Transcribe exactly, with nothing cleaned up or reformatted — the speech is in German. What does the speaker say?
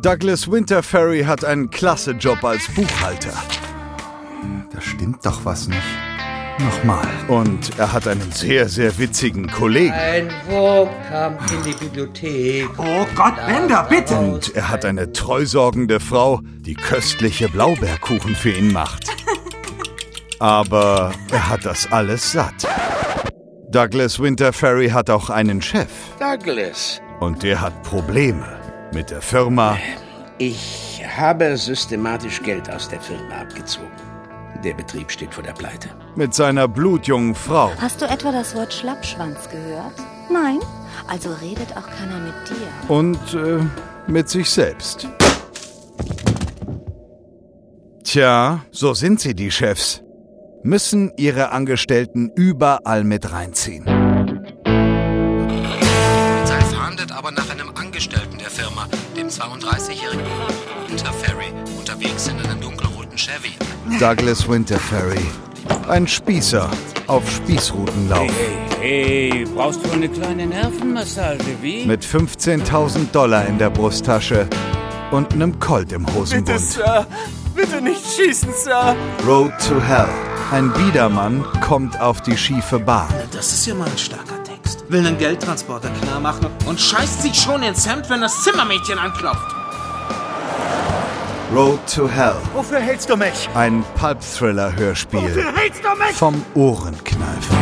Douglas Winterferry hat einen klasse Job als Buchhalter. Da stimmt doch was nicht. Nochmal. Und er hat einen sehr, sehr witzigen Kollegen. Ein Wurm kam in die Bibliothek. Oh Gott, Bender, bitte! Und er hat eine treusorgende Frau, die köstliche Blaubeerkuchen für ihn macht. Aber er hat das alles satt. Douglas Winterferry hat auch einen Chef. Douglas. Und der hat Probleme mit der Firma. Ich habe systematisch Geld aus der Firma abgezogen. Der Betrieb steht vor der Pleite. Mit seiner blutjungen Frau. Hast du etwa das Wort Schlappschwanz gehört? Nein? Also redet auch keiner mit dir. Und äh, mit sich selbst. Tja, so sind sie, die Chefs. Müssen ihre Angestellten überall mit reinziehen. Polizei fahndet aber nach einem Angestellten der Firma, dem zweiunddreißigjährigen Winterferry, unterwegs in einem dunkelroten Chevy. Douglas Winterferry. Ein Spießer auf Spießrutenlauf. Hey, hey, brauchst du eine kleine Nervenmassage, wie? Mit fünfzehntausend Dollar in der Brusttasche und einem Colt im Hosenbund. Bitte, Sir. Bitte nicht schießen, Sir. Road to Hell. Ein Biedermann kommt auf die schiefe Bahn. Das ist ja mal ein starker Text. Will einen Geldtransporter klar machen und scheißt sich schon ins Hemd, wenn das Zimmermädchen anklopft. Road to Hell. Wofür hältst du mich? Ein Pulp-Thriller-Hörspiel. Wofür hältst du mich? Vom Ohrenkneifer.